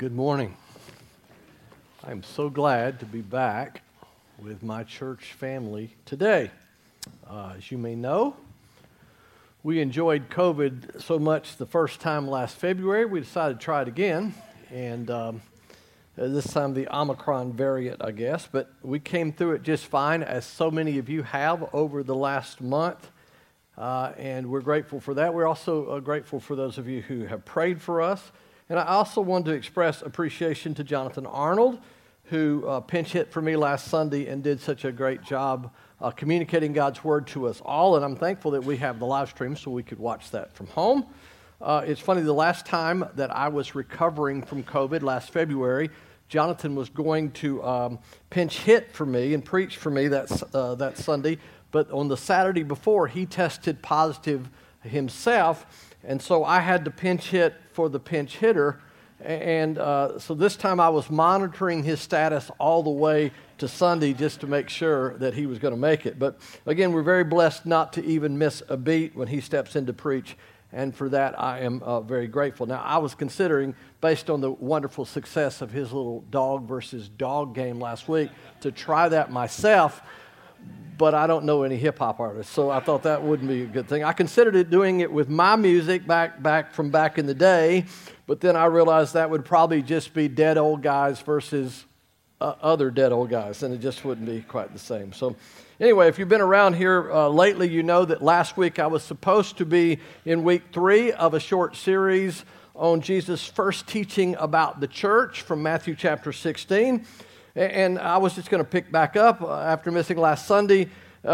Good morning. I'm so glad to be back with my church family today. As you may know, we enjoyed COVID so much the first time last February, we decided to try it again, and this time the Omicron variant, I guess, but we came through it just fine, as so many of you have over the last month, and we're grateful for that. We're also grateful for those of you who have prayed for us. And I also wanted to express appreciation to Jonathan Arnold, who pinch hit for me last Sunday and did such a great job communicating God's Word to us all. And I'm thankful that we have the live stream so we could watch that from home. It's funny, the last time that I was recovering from COVID, last February, Jonathan was going to pinch hit for me and preach for me that Sunday. But on the Saturday before, he tested positive himself. And so I had to pinch hit for the pinch hitter, and so this time I was monitoring his status all the way to Sunday just to make sure that he was going to make it. But again, we're very blessed not to even miss a beat when he steps in to preach, and for that I am very grateful. Now, I was considering, based on the wonderful success of his little dog versus dog game last week, to try that myself, but I don't know any hip-hop artists, so I thought that wouldn't be a good thing. I considered doing it with my music back in the day, but then I realized that would probably just be dead old guys versus other dead old guys, and it just wouldn't be quite the same. So anyway, if you've been around here lately, you know that last week I was supposed to be in week 3 of a short series on Jesus' first teaching about the church from Matthew chapter 16. And I was just going to pick back up after missing last Sunday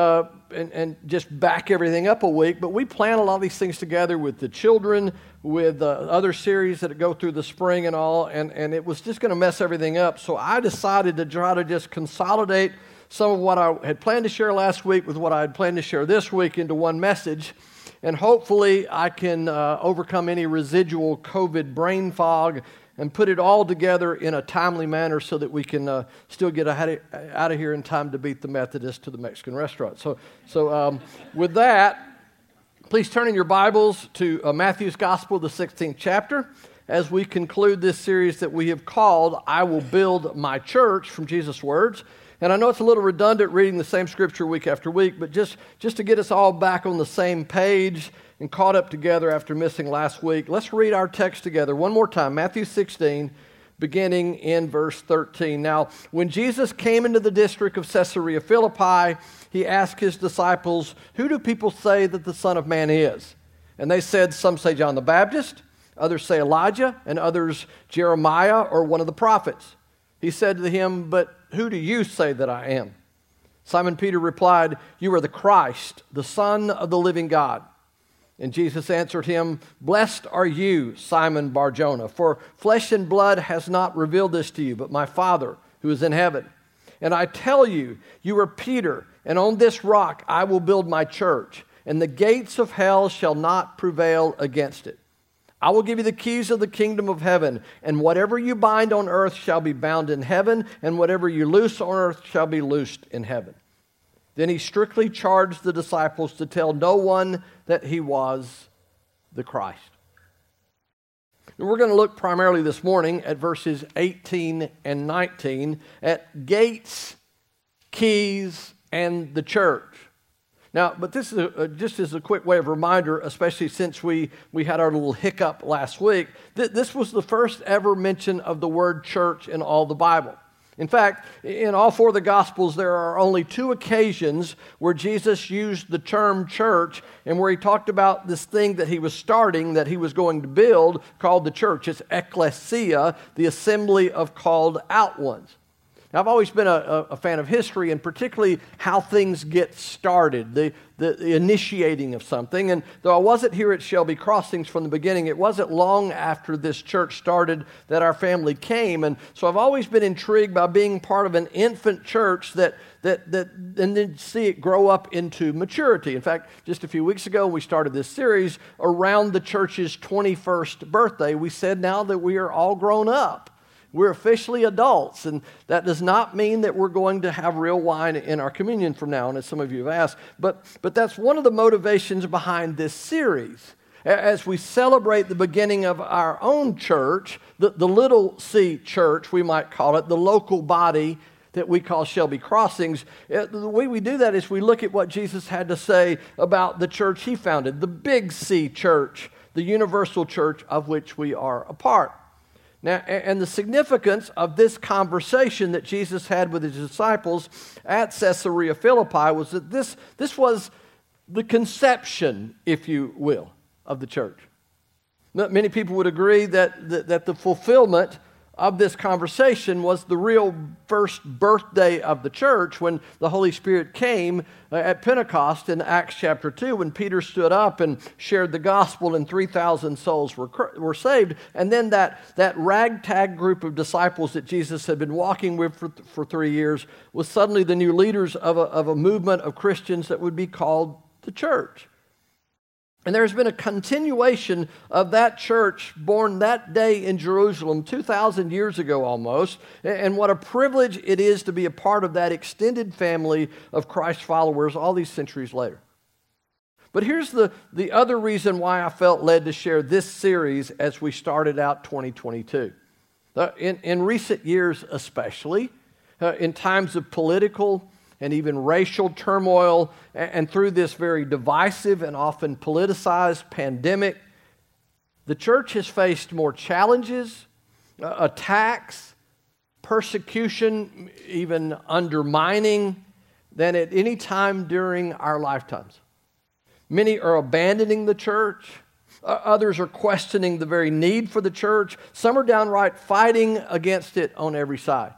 and just back everything up a week. But we plan a lot of these things together with the children, with other series that go through the spring and all, and it was just going to mess everything up. So I decided to try to just consolidate some of what I had planned to share last week with what I had planned to share this week into one message. And hopefully I can overcome any residual COVID brain fog and put it all together in a timely manner so that we can still get out of here in time to beat the Methodist to the Mexican restaurant. So with that, please turn in your Bibles to Matthew's Gospel, the 16th chapter, as we conclude this series that we have called, I Will Build My Church, from Jesus' words. And I know it's a little redundant reading the same scripture week after week, but just to get us all back on the same page and caught up together after missing last week, let's read our text together one more time, Matthew 16, beginning in verse 13. Now, when Jesus came into the district of Caesarea Philippi, he asked his disciples, "Who do people say that the Son of Man is?" And they said, "Some say John the Baptist, others say Elijah, and others Jeremiah or one of the prophets." He said to him, "But who do you say that I am?" Simon Peter replied, "You are the Christ, the Son of the living God." And Jesus answered him, "Blessed are you, Simon Bar-Jonah, for flesh and blood has not revealed this to you, but my Father who is in heaven. And I tell you, you are Peter, and on this rock I will build my church, and the gates of hell shall not prevail against it. I will give you the keys of the kingdom of heaven, and whatever you bind on earth shall be bound in heaven, and whatever you loose on earth shall be loosed in heaven." Then he strictly charged the disciples to tell no one that he was the Christ. And we're going to look primarily this morning at verses 18 and 19 at gates, keys, and the church. Now, but this is just as a quick way of reminder, especially since we had our little hiccup last week, this was the first ever mention of the word church in all the Bible. In fact, in all 4 of the Gospels, there are only 2 occasions where Jesus used the term church and where he talked about this thing that he was starting, that he was going to build, called the church. It's ecclesia, the assembly of called out ones. Now, I've always been a fan of history, and particularly how things get started, the initiating of something. And though I wasn't here at Shelby Crossings from the beginning, it wasn't long after this church started that our family came. And so I've always been intrigued by being part of an infant church and then see it grow up into maturity. In fact, just a few weeks ago, we started this series around the church's 21st birthday. We said now that we are all grown up. We're officially adults, and that does not mean that we're going to have real wine in our communion from now on, as some of you have asked. But that's one of the motivations behind this series. As we celebrate the beginning of our own church, the little C church, we might call it, the local body that we call Shelby Crossings, the way we do that is we look at what Jesus had to say about the church he founded, the big C church, the universal church of which we are a part. Now, and the significance of this conversation that Jesus had with his disciples at Caesarea Philippi was that this was the conception, if you will, of the church. Many people would agree that the fulfillment of this conversation was the real first birthday of the church when the Holy Spirit came at Pentecost in Acts chapter 2 when Peter stood up and shared the gospel and 3,000 souls were saved. And then that ragtag group of disciples that Jesus had been walking with for 3 years was suddenly the new leaders of a movement of Christians that would be called the church. And there's been a continuation of that church born that day in Jerusalem 2,000 years ago almost. And what a privilege it is to be a part of that extended family of Christ followers all these centuries later. But here's the other reason why I felt led to share this series as we started out 2022. In recent years especially, in times of political and even racial turmoil, and through this very divisive and often politicized pandemic, the church has faced more challenges, attacks, persecution, even undermining than at any time during our lifetimes. Many are abandoning the church. Others are questioning the very need for the church. Some are downright fighting against it on every side.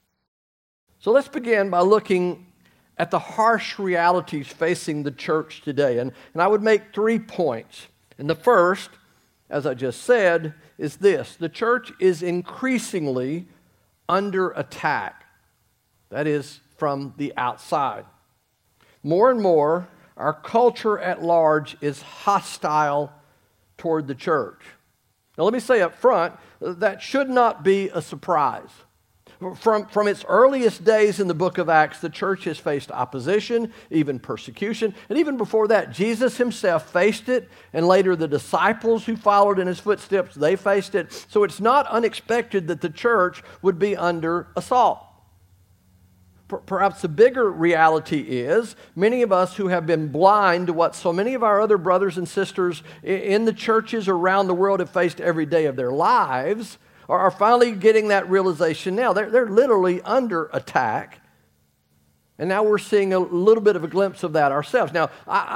So let's begin by looking at the harsh realities facing the church today. And I would make 3 points. And the first, as I just said, is this. The church is increasingly under attack. That is, from the outside. More and more, our culture at large is hostile toward the church. Now let me say up front, that should not be a surprise. From its earliest days in the book of Acts, the church has faced opposition, even persecution. And even before that, Jesus himself faced it. And later the disciples who followed in his footsteps, they faced it. So it's not unexpected that the church would be under assault. Perhaps the bigger reality is many of us who have been blind to what so many of our other brothers and sisters in the churches around the world have faced every day of their lives are finally getting that realization now. They're literally under attack. And now we're seeing a little bit of a glimpse of that ourselves. Now,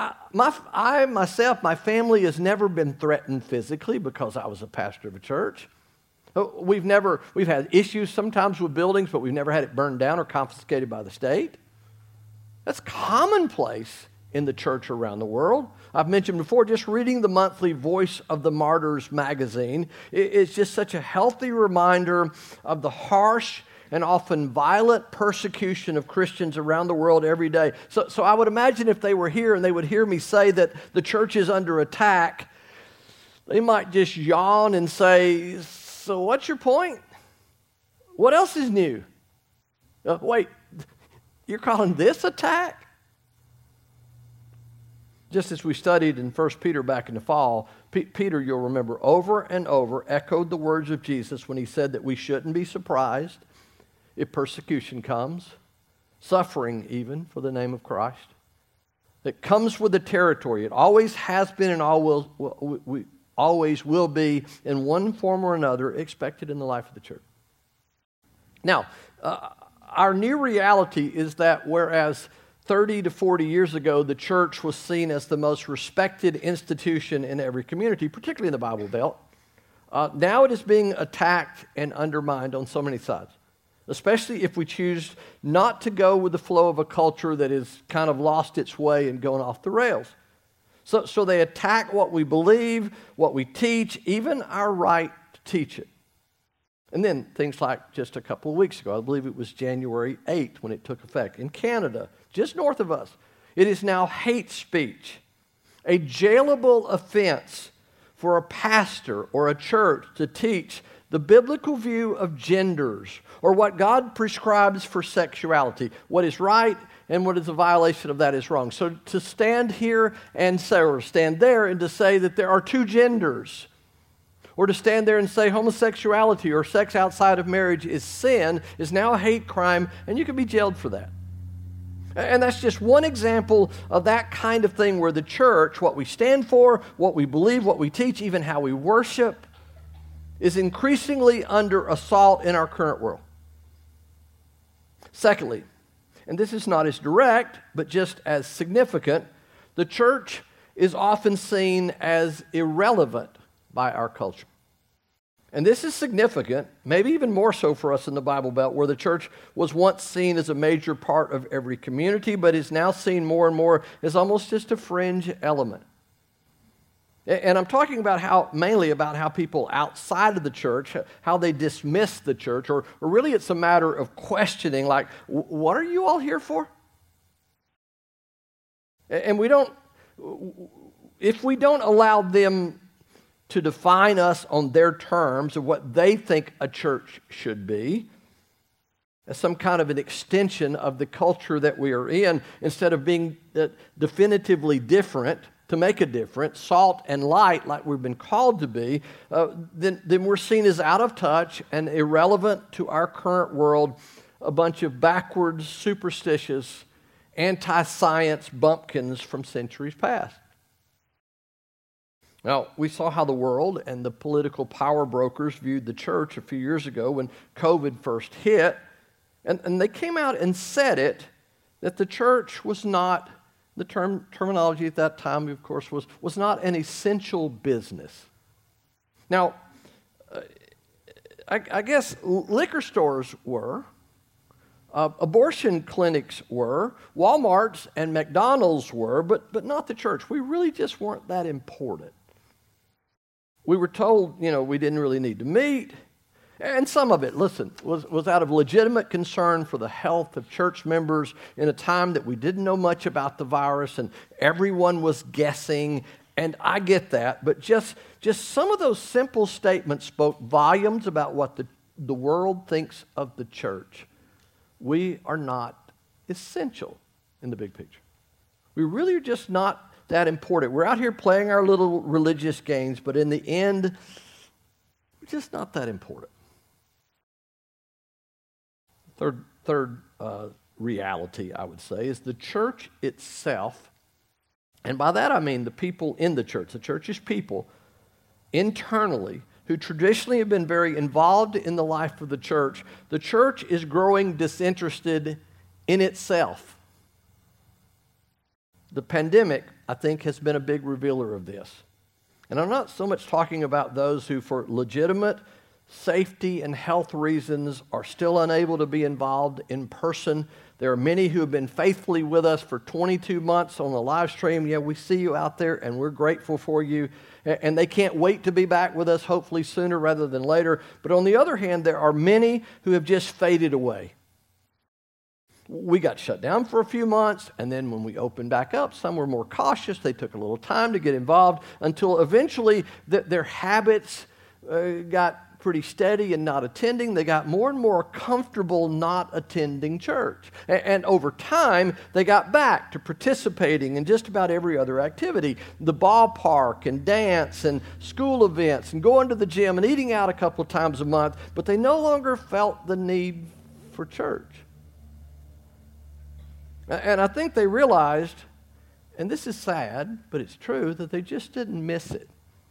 my family has never been threatened physically because I was a pastor of a church. We've had issues sometimes with buildings, but we've never had it burned down or confiscated by the state. That's commonplace in the church around the world. I've mentioned before, just reading the monthly Voice of the Martyrs magazine is just such a healthy reminder of the harsh and often violent persecution of Christians around the world every day. So I would imagine if they were here and they would hear me say that the church is under attack, they might just yawn and say, so what's your point? What else is new? Wait, you're calling this attack? Just as we studied in 1 Peter back in the fall, Peter, you'll remember, over and over echoed the words of Jesus when he said that we shouldn't be surprised if persecution comes, suffering even for the name of Christ. It comes with the territory. It always has been and always will be in one form or another expected in the life of the church. Now, our new reality is that whereas 30 to 40 years ago, the church was seen as the most respected institution in every community, particularly in the Bible Belt. Now it is being attacked and undermined on so many sides, especially if we choose not to go with the flow of a culture that has kind of lost its way and going off the rails. So they attack what we believe, what we teach, even our right to teach it. And then things like just a couple of weeks ago, I believe it was January 8th when it took effect in Canada, just north of us. It is now hate speech, a jailable offense for a pastor or a church to teach the biblical view of genders or what God prescribes for sexuality, what is right and what is a violation of that is wrong. So to stand here and say, or stand there and to say that there are two genders, or to stand there and say homosexuality or sex outside of marriage is sin, is now a hate crime, and you can be jailed for that. And that's just one example of that kind of thing where the church, what we stand for, what we believe, what we teach, even how we worship, is increasingly under assault in our current world. Secondly, and this is not as direct, but just as significant, the church is often seen as irrelevant by our culture. And this is significant, maybe even more so for us in the Bible Belt, where the church was once seen as a major part of every community, but is now seen more and more as almost just a fringe element. And I'm talking mainly about how people outside of the church, how they dismiss the church, or really it's a matter of questioning, like, what are you all here for? And if we don't allow them to define us on their terms of what they think a church should be, as some kind of an extension of the culture that we are in, instead of being definitively different, to make a difference, salt and light like we've been called to be, then we're seen as out of touch and irrelevant to our current world, a bunch of backwards, superstitious, anti-science bumpkins from centuries past. Now, we saw how the world and the political power brokers viewed the church a few years ago when COVID first hit, and they came out and said that the church was not, the terminology at that time, of course, was not an essential business. Now, I guess liquor stores were, abortion clinics were, Walmarts and McDonald's were, but not the church. We really just weren't that important. We were told, we didn't really need to meet. And some of it, listen, was out of legitimate concern for the health of church members in a time that we didn't know much about the virus and everyone was guessing. And I get that, but just some of those simple statements spoke volumes about what the world thinks of the church. We are not essential in the big picture. We really are just not that important. We're out here playing our little religious games, but in the end, we're just not that important. Third reality, I would say, is the church itself, and by that I mean the people in the church. The church is people internally who traditionally have been very involved in the life of the church. The church is growing disinterested in itself. The pandemic, I think, has been a big revealer of this. And I'm not so much talking about those who, for legitimate safety and health reasons, are still unable to be involved in person. There are many who have been faithfully with us for 22 months on the live stream. Yeah, we see you out there, and we're grateful for you. And they can't wait to be back with us, hopefully sooner rather than later. But on the other hand, there are many who have just faded away. We got shut down for a few months, and then when we opened back up, some were more cautious. They took a little time to get involved until eventually their habits got pretty steady in not attending. They got more and more comfortable not attending church. And over time, they got back to participating in just about every other activity. The ballpark and dance and school events and going to the gym and eating out a couple of times a month, but they no longer felt the need for church. And I think they realized, and this is sad, but it's true, that they just didn't miss it.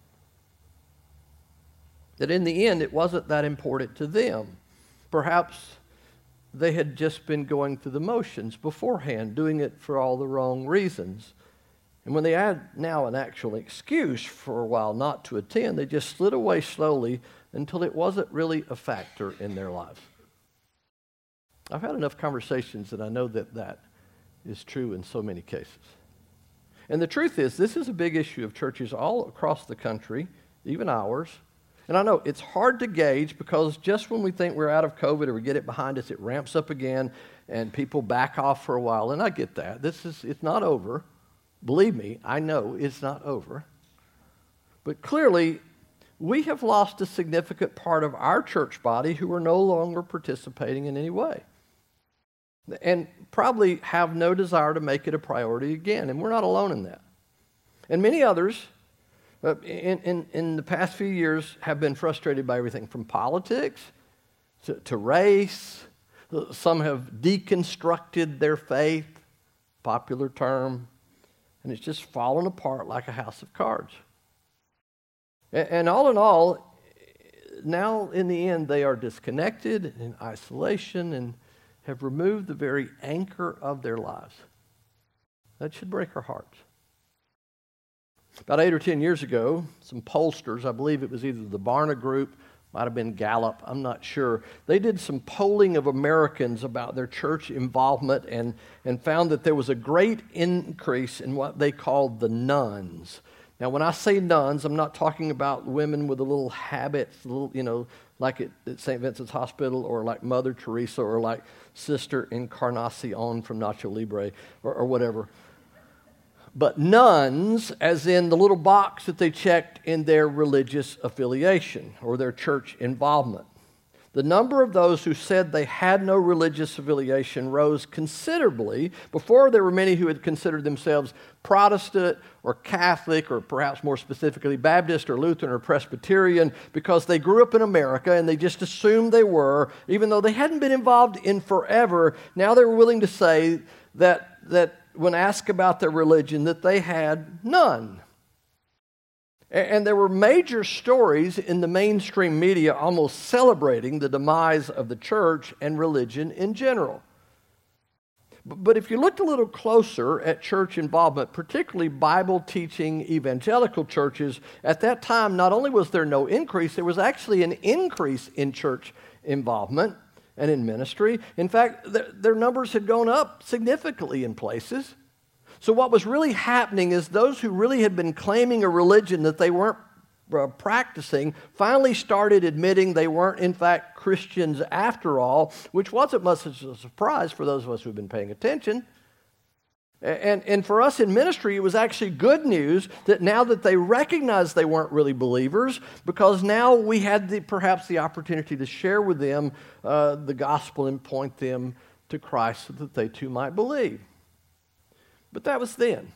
That in the end, it wasn't that important to them. Perhaps they had just been going through the motions beforehand, doing it for all the wrong reasons. And when they had now an actual excuse for a while not to attend, they just slid away slowly until it wasn't really a factor in their lives. I've had enough conversations that I know that is true in so many cases. And the truth is, this is a big issue of churches all across the country, even ours. And I know it's hard to gauge because just when we think we're out of COVID or we get it behind us, it ramps up again and people back off for a while. And I get that. It's not over. Believe me, I know it's not over. But clearly, we have lost a significant part of our church body who are no longer participating in any way. and probably have no desire to make it a priority again. And we're not alone in that. And many others in the past few years have been frustrated by everything from politics to race. Some have deconstructed their faith, popular term, and it's just fallen apart like a house of cards. And all in all, now in the end, they are disconnected in isolation and have removed the very anchor of their lives. That should break our hearts. About 8 or 10 years ago, some pollsters, I believe it was either the Barna Group, might have been Gallup, I'm not sure. They did some polling of Americans about their church involvement and found that there was a great increase in what they called the nuns. Now, when I say nuns, I'm not talking about women with a little habits, like at St. Vincent's Hospital or like Mother Teresa or like Sister Encarnacion from Nacho Libre or whatever. But nuns, as in the little box that they checked in their religious affiliation or their church involvement. The number of those who said they had no religious affiliation rose considerably. Before, there were many who had considered themselves Protestant or Catholic or perhaps more specifically Baptist or Lutheran or Presbyterian because they grew up in America and they just assumed they were, even though they hadn't been involved in forever. Now they were willing to say that when asked about their religion, that they had none. And there were major stories in the mainstream media almost celebrating the demise of the church and religion in general. But if you looked a little closer at church involvement, particularly Bible-teaching evangelical churches, at that time, not only was there no increase, there was actually an increase in church involvement and in ministry. In fact, their numbers had gone up significantly in places. So what was really happening is those who really had been claiming a religion that they weren't practicing finally started admitting they weren't in fact Christians after all, which wasn't much of a surprise for those of us who've been paying attention. And for us in ministry, it was actually good news that now that they recognized they weren't really believers, because now we had perhaps the opportunity to share with them the gospel and point them to Christ so that they too might believe. But that was then.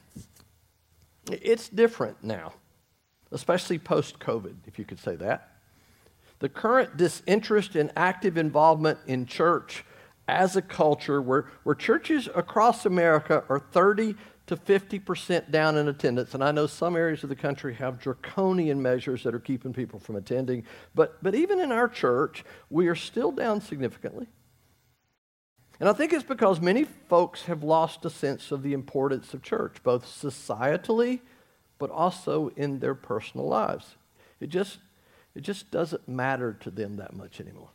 It's different now, especially post-COVID, if you could say that. The current disinterest in active involvement in church as a culture where churches across America are 30 to 50% down in attendance. And I know some areas of the country have draconian measures that are keeping people from attending. But even in our church, we are still down significantly. And I think it's because many folks have lost a sense of the importance of church, both societally, but also in their personal lives. It just doesn't matter to them that much anymore.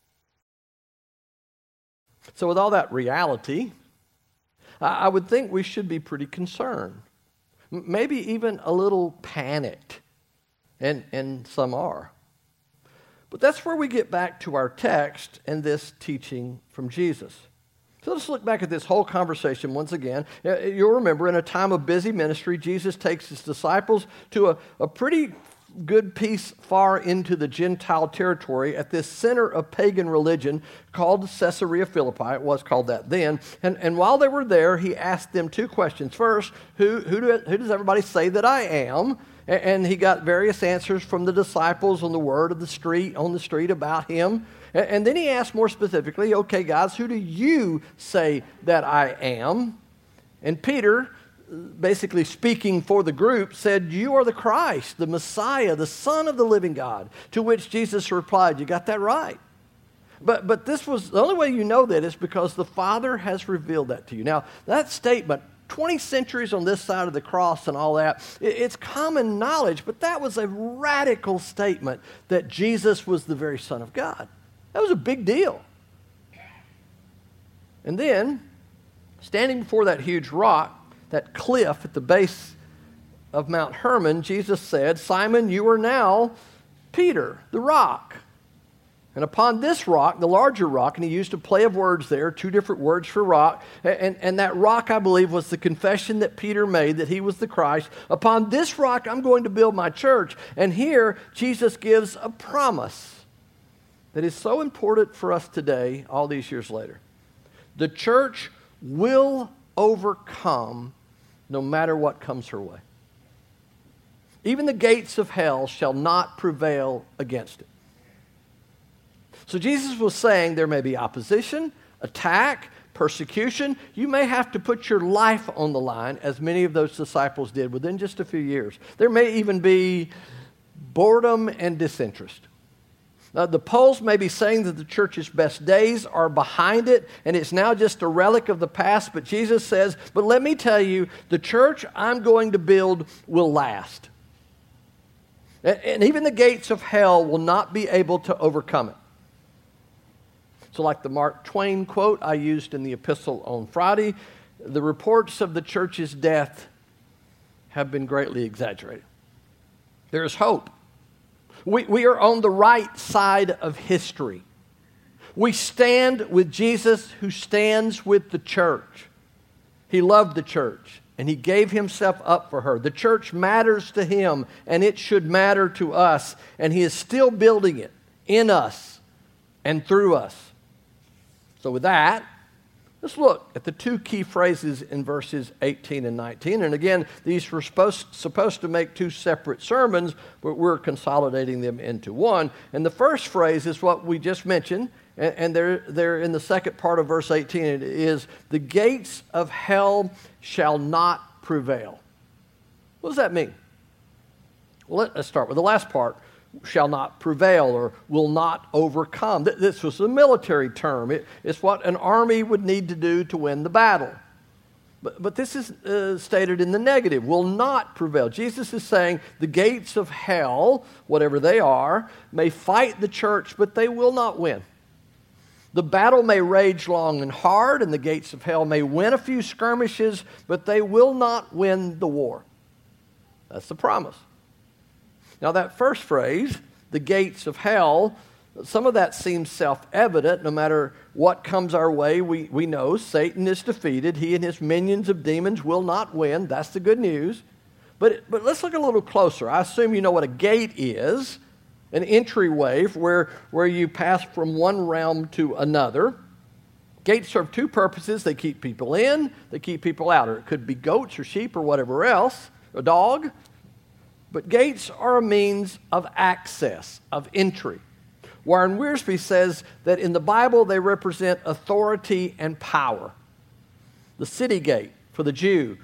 So with all that reality, I would think we should be pretty concerned, maybe even a little panicked, and some are. But that's where we get back to our text and this teaching from Jesus. So let's look back at this whole conversation once again. You'll remember in a time of busy ministry, Jesus takes his disciples to a pretty good piece far into the Gentile territory at this center of pagan religion called Caesarea Philippi. It was called that then. And while they were there, he asked them two questions. First, who does everybody say that I am? And he got various answers from the disciples on the word of the street, on the street about him. And then he asked more specifically, okay, guys, who do you say that I am? And Peter, basically speaking for the group, said, you are the Christ, the Messiah, the Son of the living God. To which Jesus replied, you got that right. But this was, the only way you know that is because the Father has revealed that to you. Now, that statement, 20 centuries on this side of the cross and all that, it's common knowledge, but that was a radical statement that Jesus was the very Son of God. That was a big deal. And then, standing before that huge rock, that cliff at the base of Mount Hermon, Jesus said, Simon, you are now Peter, the rock. And upon this rock, the larger rock, and he used a play of words there, two different words for rock, and that rock, I believe, was the confession that Peter made that he was the Christ. Upon this rock, I'm going to build my church. And here, Jesus gives a promise that is so important for us today, all these years later. The church will overcome no matter what comes her way. Even the gates of hell shall not prevail against it. So Jesus was saying there may be opposition, attack, persecution. You may have to put your life on the line, as many of those disciples did within just a few years. There may even be boredom and disinterest. Now, the polls may be saying that the church's best days are behind it, and it's now just a relic of the past, but Jesus says, but let me tell you, the church I'm going to build will last. And even the gates of hell will not be able to overcome it. So like the Mark Twain quote I used in the epistle on Friday, the reports of the church's death have been greatly exaggerated. There is hope. We are on the right side of history. We stand with Jesus, who stands with the church. He loved the church, and he gave himself up for her. The church matters to him, and it should matter to us, and he is still building it in us and through us. So with that, let's look at the two key phrases in verses 18 and 19. And again, these were supposed to make two separate sermons, but we're consolidating them into one. And the first phrase is what we just mentioned, and they're in the second part of verse 18. It is, the gates of hell shall not prevail. What does that mean? Well, let's start with the last part. Shall not prevail or will not overcome. This was a military term. It's what an army would need to do to win the battle. But this is stated in the negative, will not prevail. Jesus is saying the gates of hell, whatever they are, may fight the church, but they will not win. The battle may rage long and hard, and the gates of hell may win a few skirmishes, but they will not win the war. That's the promise. Now that first phrase, the gates of hell, some of that seems self-evident. No matter what comes our way, we know Satan is defeated. He and his minions of demons will not win. That's the good news. But let's look a little closer. I assume you know what a gate is, an entryway where you pass from one realm to another. Gates serve two purposes. They keep people in, they keep people out. Or it could be goats or sheep or whatever else, a dog. But gates are a means of access, of entry. Warren Wiersbe says that in the Bible they represent authority and power. The city gate for the Jew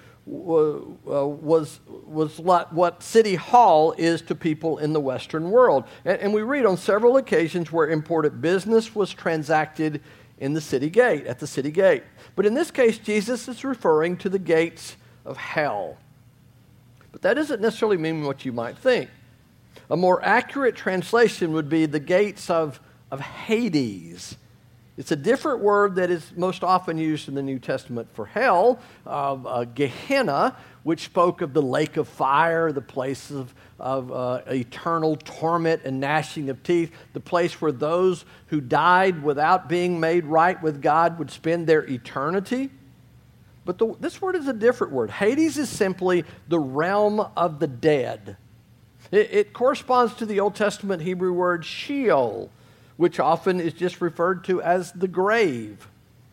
was what City Hall is to people in the Western world. And we read on several occasions where important business was transacted in the city gate, at the city gate. But in this case, Jesus is referring to the gates of hell. But that doesn't necessarily mean what you might think. A more accurate translation would be the gates of Hades. It's a different word that is most often used in the New Testament for hell, Gehenna, which spoke of the lake of fire, the place of eternal torment and gnashing of teeth, the place where those who died without being made right with God would spend their eternity. But this word is a different word. Hades is simply the realm of the dead. It corresponds to the Old Testament Hebrew word Sheol, which often is just referred to as the grave.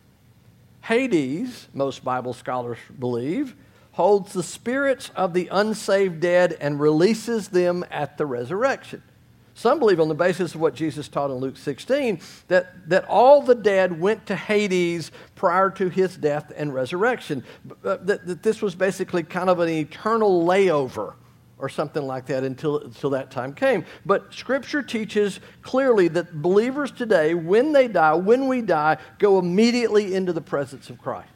Hades, most Bible scholars believe, holds the spirits of the unsaved dead and releases them at the resurrection. Some believe on the basis of what Jesus taught in Luke 16 that all the dead went to Hades prior to his death and resurrection. That this was basically kind of an eternal layover or something like that until that time came. But Scripture teaches clearly that believers today, when we die, go immediately into the presence of Christ.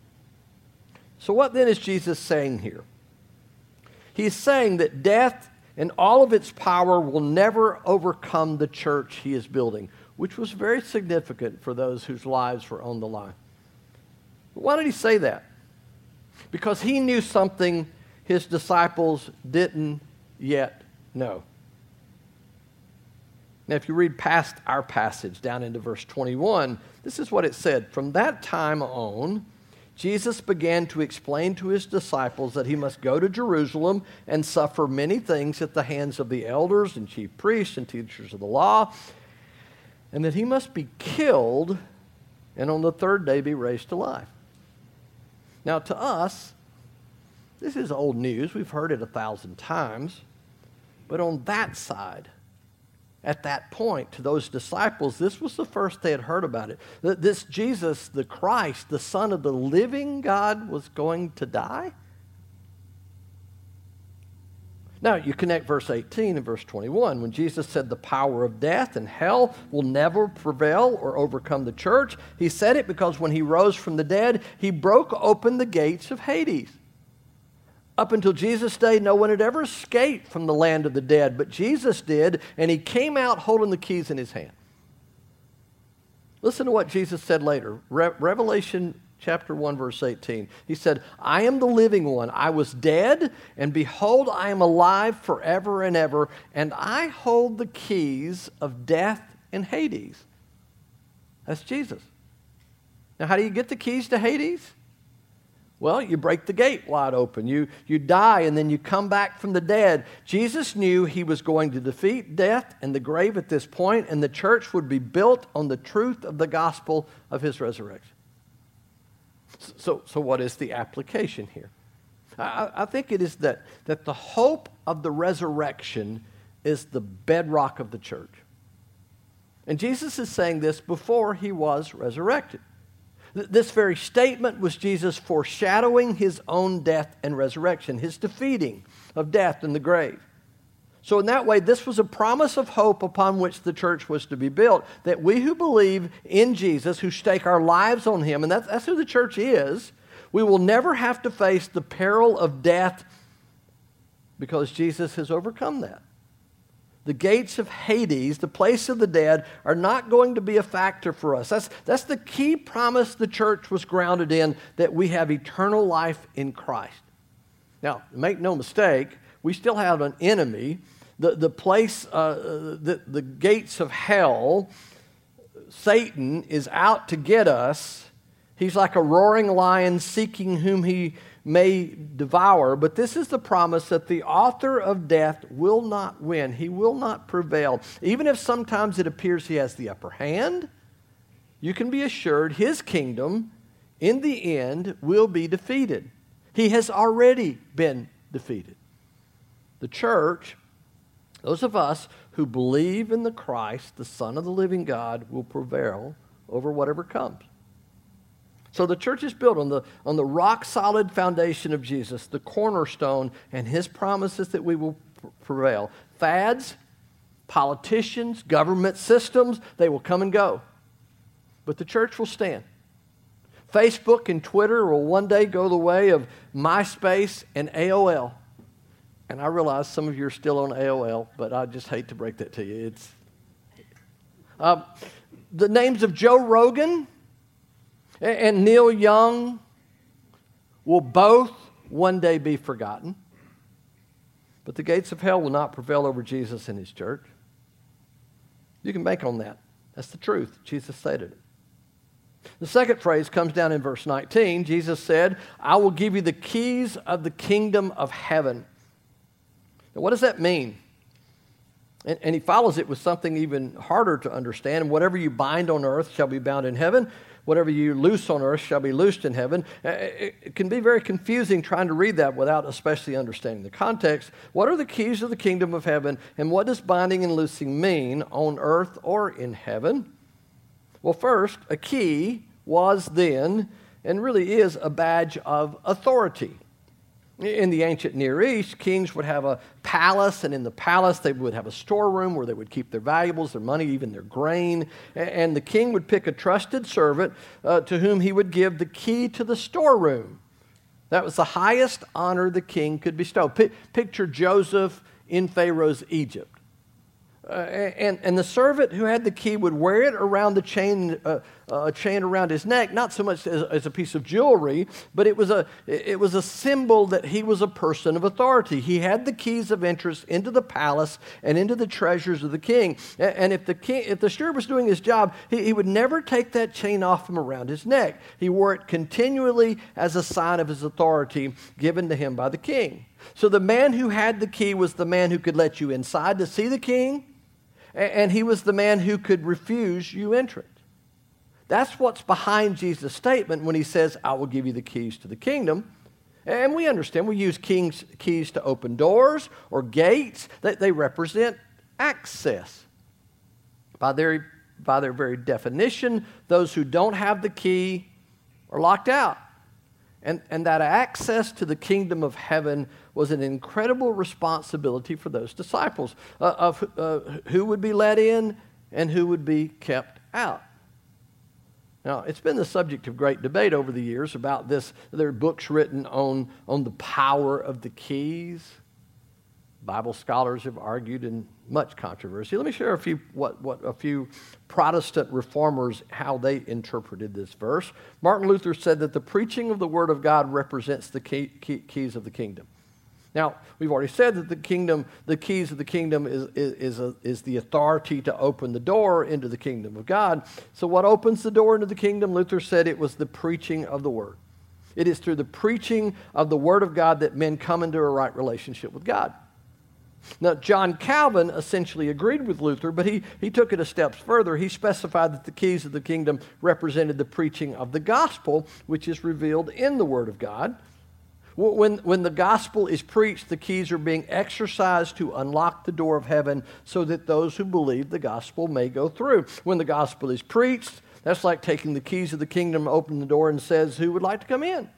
So what then is Jesus saying here? He's saying that death and all of its power will never overcome the church he is building, which was very significant for those whose lives were on the line. Why did he say that? Because he knew something his disciples didn't yet know. Now, if you read past our passage down into verse 21, this is what it said. From that time on, Jesus began to explain to his disciples that he must go to Jerusalem and suffer many things at the hands of the elders and chief priests and teachers of the law, and that he must be killed and on the third day be raised to life. Now, to us, this is old news. We've heard it 1,000 times. But on that side, at that point, to those disciples, this was the first they had heard about it. That this Jesus, the Christ, the Son of the living God, was going to die. Now, you connect verse 18 and verse 21. When Jesus said the power of death and hell will never prevail or overcome the church, he said it because when he rose from the dead, he broke open the gates of Hades. Up until Jesus' day, no one had ever escaped from the land of the dead, but Jesus did, and he came out holding the keys in his hand. Listen to what Jesus said later. Revelation chapter 1, verse 18. He said, I am the living one. I was dead, and behold, I am alive forever and ever, and I hold the keys of death and Hades. That's Jesus. Now, how do you get the keys to Hades? Well, you break the gate wide open. You die, and then you come back from the dead. Jesus knew he was going to defeat death and the grave at this point, and the church would be built on the truth of the gospel of his resurrection. So what is the application here? I think it is that the hope of the resurrection is the bedrock of the church. And Jesus is saying this before he was resurrected. This very statement was Jesus foreshadowing his own death and resurrection, his defeating of death and the grave. So in that way, this was a promise of hope upon which the church was to be built, that we who believe in Jesus, who stake our lives on him, and that's who the church is, we will never have to face the peril of death because Jesus has overcome that. The gates of Hades, the place of the dead, are not going to be a factor for us. That's the key promise the church was grounded in, that we have eternal life in Christ. Now, make no mistake, we still have an enemy. The place, the gates of hell, Satan is out to get us. He's like a roaring lion seeking whom he may devour, but this is the promise that the author of death will not win. He will not prevail. Even if sometimes it appears he has the upper hand, you can be assured his kingdom in the end will be defeated. He has already been defeated. The church, those of us who believe in the Christ, the Son of the living God, will prevail over whatever comes. So the church is built on the rock-solid foundation of Jesus, the cornerstone, and his promises that we will prevail. Fads, politicians, government systems, they will come and go. But the church will stand. Facebook and Twitter will one day go the way of MySpace and AOL. And I realize some of you are still on AOL, but I just hate to break that to you. The names of Joe Rogan and Neil Young will both one day be forgotten. But the gates of hell will not prevail over Jesus and his church. You can bank on that. That's the truth. Jesus stated it. The second phrase comes down in verse 19. Jesus said, I will give you the keys of the kingdom of heaven. Now, what does that mean? And he follows it with something even harder to understand. Whatever you bind on earth shall be bound in heaven. Whatever you loose on earth shall be loosed in heaven. It can be very confusing trying to read that without especially understanding the context. What are the keys of the kingdom of heaven, and what does binding and loosing mean on earth or in heaven? Well, first, a key was then, and really is, a badge of authority. In the ancient Near East, kings would have a palace, and in the palace they would have a storeroom where they would keep their valuables, their money, even their grain. And the king would pick a trusted servant to whom he would give the key to the storeroom. That was the highest honor the king could bestow. Picture Joseph in Pharaoh's Egypt. And the servant who had the key would wear it around the chain, a chain around his neck, not so much as a piece of jewelry, but it was a symbol that he was a person of authority. He had the keys of entrance into the palace and into the treasures of the king. And if the steward was doing his job, he would never take that chain off from around his neck. He wore it continually as a sign of his authority given to him by the king. So the man who had the key was the man who could let you inside to see the king, and he was the man who could refuse you entrance. That's what's behind Jesus' statement when he says, I will give you the keys to the kingdom. And we understand we use keys to open doors or gates. They represent access. By their very definition, those who don't have the key are locked out. And that access to the kingdom of heaven was an incredible responsibility for those disciples of who would be let in and who would be kept out. Now, it's been the subject of great debate over the years about this. There are books written on the power of the keys. Bible scholars have argued in much controversy. Let me share a few a few Protestant reformers, how they interpreted this verse. Martin Luther said that the preaching of the Word of God represents the keys of the kingdom. Now, we've already said that the keys of the kingdom is the authority to open the door into the kingdom of God. So what opens the door into the kingdom? Luther said it was the preaching of the Word. It is through the preaching of the Word of God that men come into a right relationship with God. Now, John Calvin essentially agreed with Luther, but he took it a step further. He specified that the keys of the kingdom represented the preaching of the gospel, which is revealed in the Word of God. When the gospel is preached, the keys are being exercised to unlock the door of heaven so that those who believe the gospel may go through. When the gospel is preached, that's like taking the keys of the kingdom, open the door, and says, who would like to come in?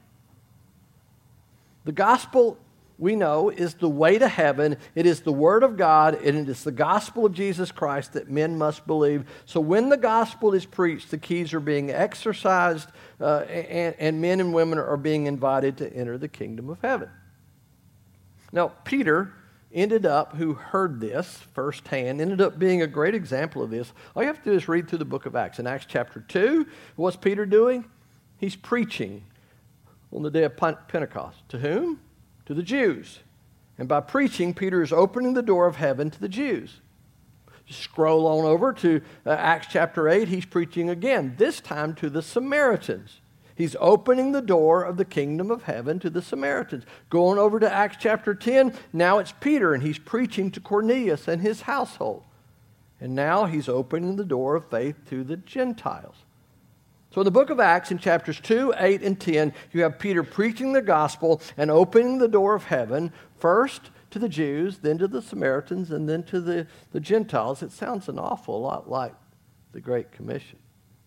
The gospel, we know, is the way to heaven. It is the Word of God, and it is the gospel of Jesus Christ that men must believe. So when the gospel is preached, the keys are being exercised, and men and women are being invited to enter the kingdom of heaven. Now, Peter who heard this firsthand, ended up being a great example of this. All you have to do is read through the book of Acts. In Acts chapter 2, what's Peter doing? He's preaching on the day of Pentecost. To whom? To the Jews. And by preaching, Peter is opening the door of heaven to the Jews. Just scroll on over to Acts chapter 8. He's preaching again, this time to the Samaritans. He's opening the door of the kingdom of heaven to the Samaritans. Going over to Acts chapter 10, now it's Peter, and he's preaching to Cornelius and his household. And now he's opening the door of faith to the Gentiles. So in the book of Acts, in chapters 2, 8, and 10, you have Peter preaching the gospel and opening the door of heaven, first to the Jews, then to the Samaritans, and then to the Gentiles. It sounds an awful lot like the Great Commission.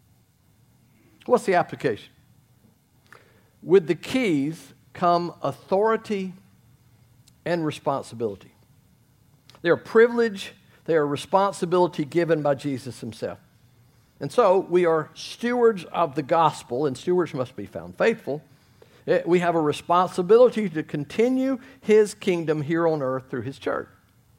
What's the application? With the keys come authority and responsibility. They are privilege, they are responsibility given by Jesus himself. And so we are stewards of the gospel, and stewards must be found faithful. We have a responsibility to continue his kingdom here on earth through his church.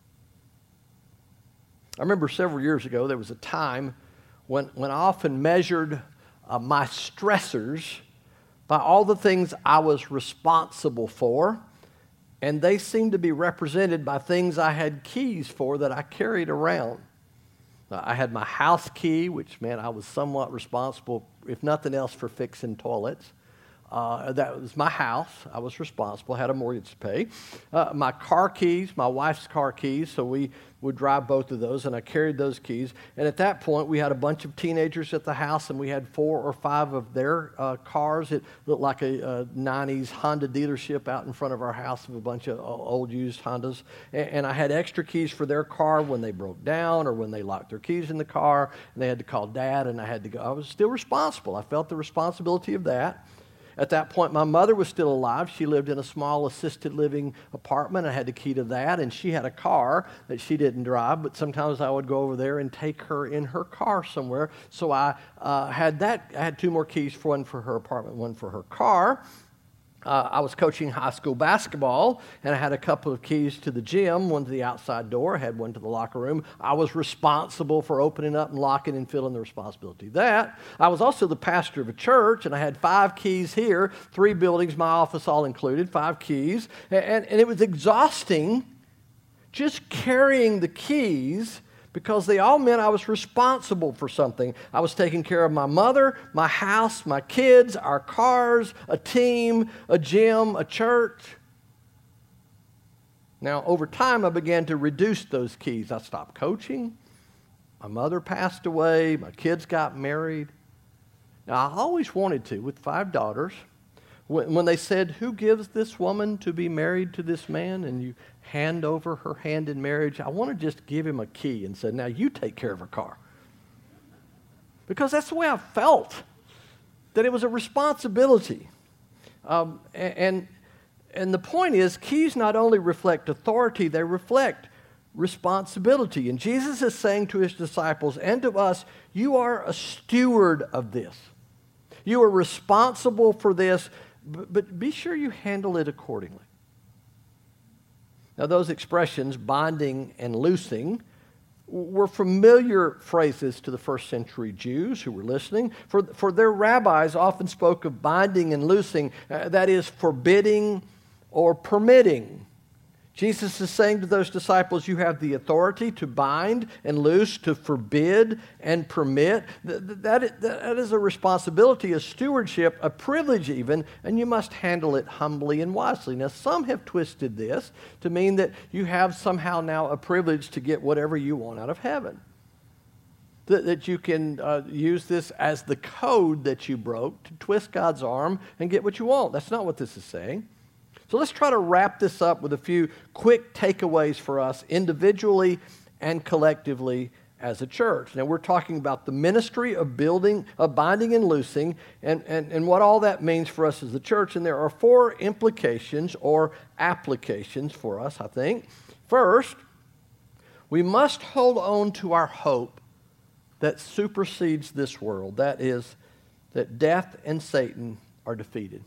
I remember several years ago there was a time when I often measured my stressors by all the things I was responsible for, and they seemed to be represented by things I had keys for that I carried around. I had my house key, which meant I was somewhat responsible, if nothing else, for fixing toilets. That was my house. I was responsible. I had a mortgage to pay. My car keys, my wife's car keys, so we would drive both of those, and I carried those keys. And at that point, we had a bunch of teenagers at the house, and we had 4 or 5 of their cars. It looked like a 90s Honda dealership out in front of our house of a bunch of old used Hondas. And I had extra keys for their car when they broke down or when they locked their keys in the car, and they had to call Dad, and I had to go. I was still responsible. I felt the responsibility of that. At that point, my mother was still alive. She lived in a small assisted living apartment. I had the key to that, and she had a car that she didn't drive, but sometimes I would go over there and take her in her car somewhere. So I had that. I had 2 more keys, one for her apartment, one for her car. I was coaching high school basketball, and I had a couple of keys to the gym, one to the outside door, I had one to the locker room. I was responsible for opening up and locking and filling the responsibility of that. I was also the pastor of a church, and I had 5 keys here, 3 buildings, my office all included, 5 keys. And it was exhausting just carrying the keys, because they all meant I was responsible for something. I was taking care of my mother, my house, my kids, our cars, a team, a gym, a church. Now, over time, I began to reduce those keys. I stopped coaching. My mother passed away. My kids got married. Now, I always wanted to, with 5 daughters, when they said, who gives this woman to be married to this man? And you hand over her hand in marriage, I want to just give him a key and say, now you take care of her car. Because that's the way I felt, that it was a responsibility. And the point is, keys not only reflect authority, they reflect responsibility. And Jesus is saying to his disciples and to us, you are a steward of this. You are responsible for this, but be sure you handle it accordingly. Now, those expressions, binding and loosing, were familiar phrases to the first century Jews who were listening. For their rabbis often spoke of binding and loosing, that is, forbidding or permitting. Jesus is saying to those disciples, you have the authority to bind and loose, to forbid and permit. That is a responsibility, a stewardship, a privilege even, and you must handle it humbly and wisely. Now, some have twisted this to mean that you have somehow now a privilege to get whatever you want out of heaven. That you can use this as the code that you broke to twist God's arm and get what you want. That's not what this is saying. So let's try to wrap this up with a few quick takeaways for us individually and collectively as a church. Now, we're talking about the ministry of binding and loosing, and what all that means for us as a church. And there are 4 implications or applications for us, I think. First, we must hold on to our hope that supersedes this world. That is, that death and Satan are defeated.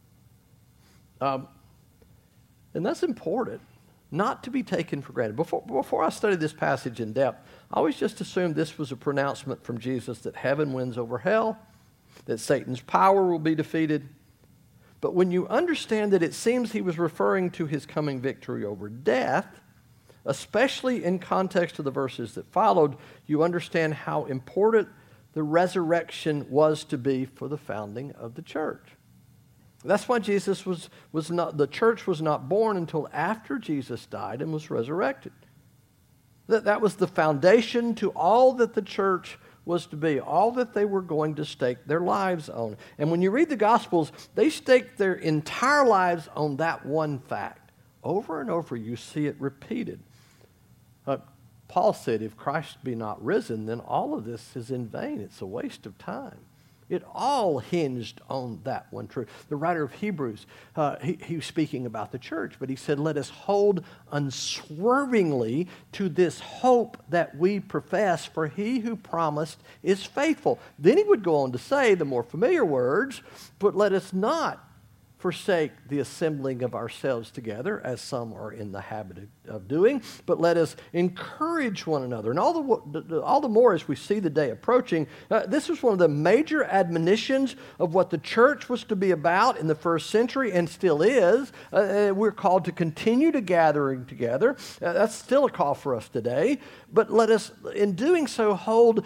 And that's important, not to be taken for granted. Before I studied this passage in depth, I always just assumed this was a pronouncement from Jesus that heaven wins over hell, that Satan's power will be defeated. But when you understand that it seems he was referring to his coming victory over death, especially in context of the verses that followed, you understand how important the resurrection was to be for the founding of the church. That's why the church was not born until after Jesus died and was resurrected. That was the foundation to all that the church was to be, all that they were going to stake their lives on. And when you read the Gospels, they stake their entire lives on that one fact. Over and over, you see it repeated. Paul said, if Christ be not risen, then all of this is in vain. It's a waste of time. It all hinged on that one truth. The writer of Hebrews, he was speaking about the church, but he said, let us hold unswervingly to this hope that we profess, for he who promised is faithful. Then he would go on to say the more familiar words, but let us not forsake the assembling of ourselves together, as some are in the habit of doing, but let us encourage one another. And all the more as we see the day approaching, this was one of the major admonitions of what the church was to be about in the first century and still is. We're called to continue to gathering together. That's still a call for us today. But let us, in doing so, hold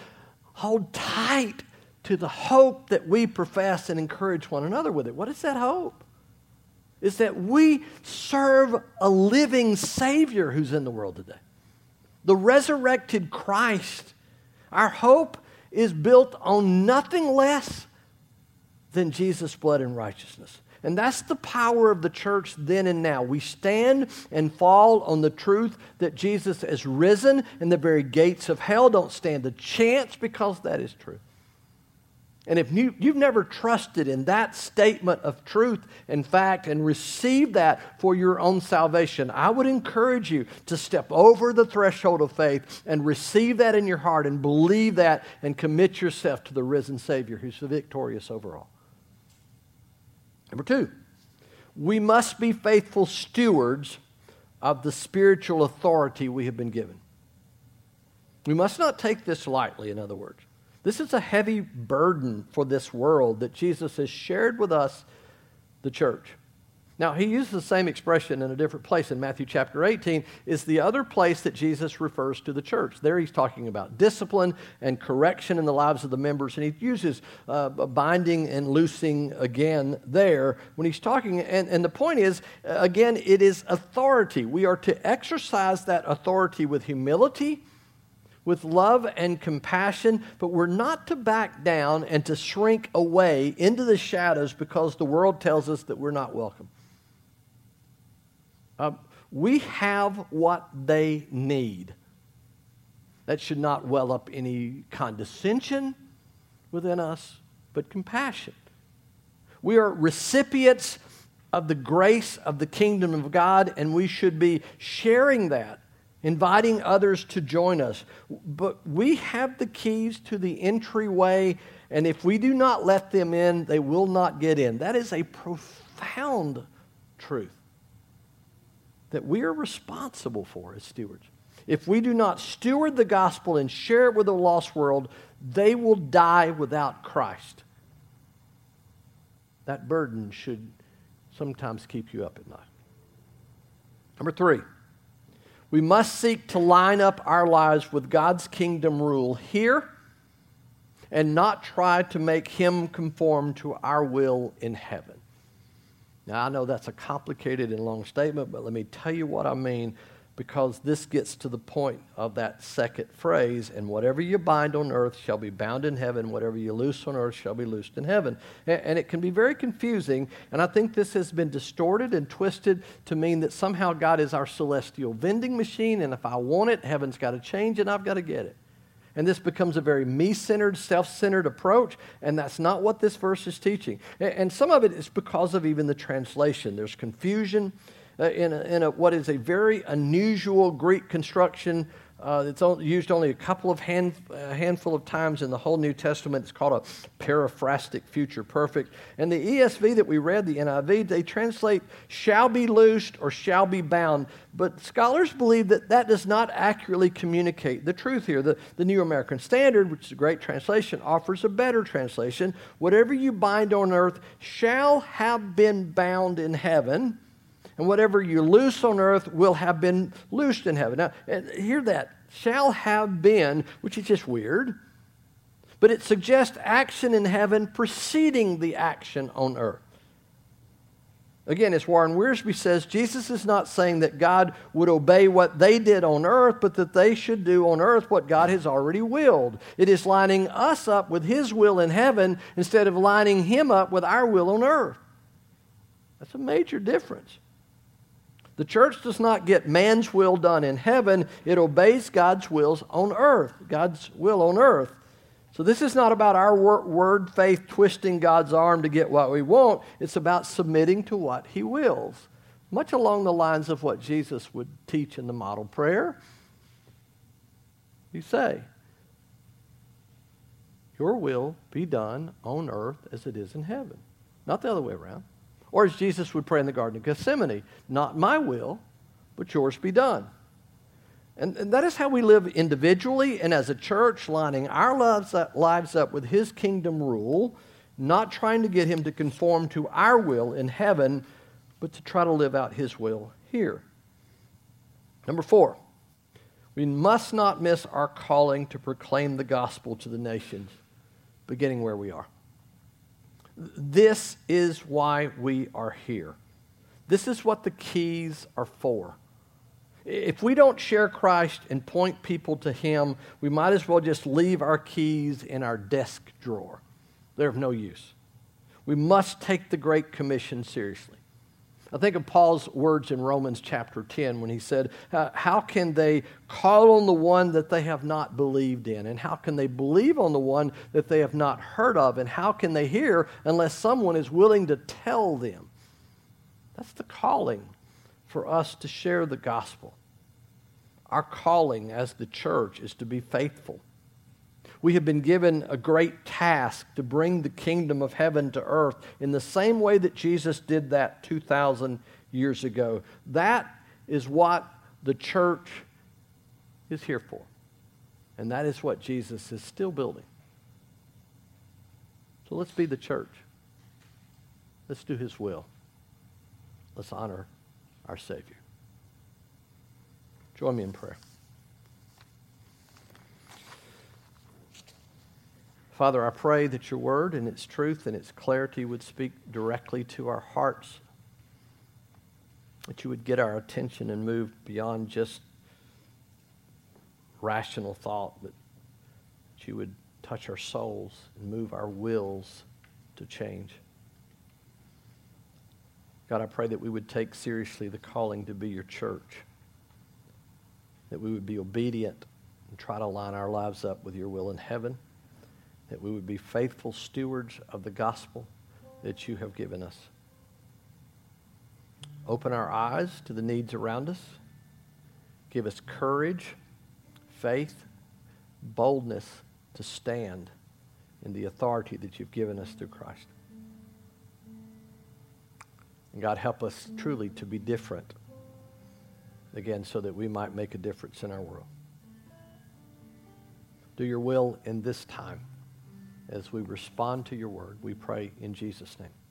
tight to the hope that we profess and encourage one another with it. What is that hope? It's that we serve a living Savior who's in the world today. The resurrected Christ. Our hope is built on nothing less than Jesus' blood and righteousness. And that's the power of the church then and now. We stand and fall on the truth that Jesus has risen, and the very gates of hell don't stand a chance because that is true. And if you've never trusted in that statement of truth and fact and received that for your own salvation, I would encourage you to step over the threshold of faith and receive that in your heart and believe that and commit yourself to the risen Savior who's victorious over all. Number 2, we must be faithful stewards of the spiritual authority we have been given. We must not take this lightly, in other words. This is a heavy burden for this world that Jesus has shared with us, the church. Now, he uses the same expression in a different place in Matthew chapter 18, is the other place that Jesus refers to the church. There he's talking about discipline and correction in the lives of the members, and he uses binding and loosing again there when he's talking. And the point is, again, it is authority. We are to exercise that authority with humility, with love and compassion, but we're not to back down and to shrink away into the shadows because the world tells us that we're not welcome. We have what they need. That should not well up any condescension within us, but compassion. We are recipients of the grace of the kingdom of God, and we should be sharing that, inviting others to join us. But we have the keys to the entryway, and if we do not let them in, they will not get in. That is a profound truth that we are responsible for as stewards. If we do not steward the gospel and share it with a lost world, they will die without Christ. That burden should sometimes keep you up at night. Number 3, we must seek to line up our lives with God's kingdom rule here and not try to make Him conform to our will in heaven. Now, I know that's a complicated and long statement, but let me tell you what I mean, because this gets to the point of that second phrase, and whatever you bind on earth shall be bound in heaven, whatever you loose on earth shall be loosed in heaven. And it can be very confusing, and I think this has been distorted and twisted to mean that somehow God is our celestial vending machine, and if I want it, heaven's got to change and I've got to get it. And this becomes a very me-centered, self-centered approach, and that's not what this verse is teaching. And some of it is because of even the translation. There's confusion in what is a very unusual Greek construction. It's used only a couple of handful of times in the whole New Testament. It's called a periphrastic future perfect. And the ESV that we read, the NIV, they translate shall be loosed or shall be bound. But scholars believe that that does not accurately communicate the truth here. The New American Standard, which is a great translation, offers a better translation. Whatever you bind on earth shall have been bound in heaven, and whatever you loose on earth will have been loosed in heaven. Now, hear that. Shall have been, which is just weird, but it suggests action in heaven preceding the action on earth. Again, as Warren Wiersbe says, Jesus is not saying that God would obey what they did on earth, but that they should do on earth what God has already willed. It is lining us up with His will in heaven instead of lining Him up with our will on earth. That's a major difference. The church does not get man's will done in heaven. It obeys God's wills on earth, God's will on earth. So this is not about our word faith twisting God's arm to get what we want. It's about submitting to what He wills, much along the lines of what Jesus would teach in the model prayer. You say, your will be done on earth as it is in heaven. Not the other way around. Or as Jesus would pray in the Garden of Gethsemane, not my will, but yours be done. And that is how we live individually and as a church, lining our lives up with His kingdom rule, not trying to get Him to conform to our will in heaven, but to try to live out His will here. Number 4, we must not miss our calling to proclaim the gospel to the nations, beginning where we are. This is why we are here. This is what the keys are for. If we don't share Christ and point people to Him, we might as well just leave our keys in our desk drawer. They're of no use. We must take the Great Commission seriously. I think of Paul's words in Romans chapter 10 when he said, how can they call on the one that they have not believed in? And how can they believe on the one that they have not heard of? And how can they hear unless someone is willing to tell them? That's the calling for us to share the gospel. Our calling as the church is to be faithful. We have been given a great task to bring the kingdom of heaven to earth in the same way that Jesus did that 2,000 years ago. That is what the church is here for. And that is what Jesus is still building. So let's be the church. Let's do His will. Let's honor our Savior. Join me in prayer. Father, I pray that your word and its truth and its clarity would speak directly to our hearts, that you would get our attention and move beyond just rational thought, but that you would touch our souls and move our wills to change. God, I pray that we would take seriously the calling to be your church, that we would be obedient and try to line our lives up with your will in heaven, that we would be faithful stewards of the gospel that you have given us. Open our eyes to the needs around us. Give us courage, faith, boldness to stand in the authority that you've given us through Christ. And God, help us truly to be different, again, so that we might make a difference in our world. Do your will in this time as we respond to your word. We pray in Jesus' name.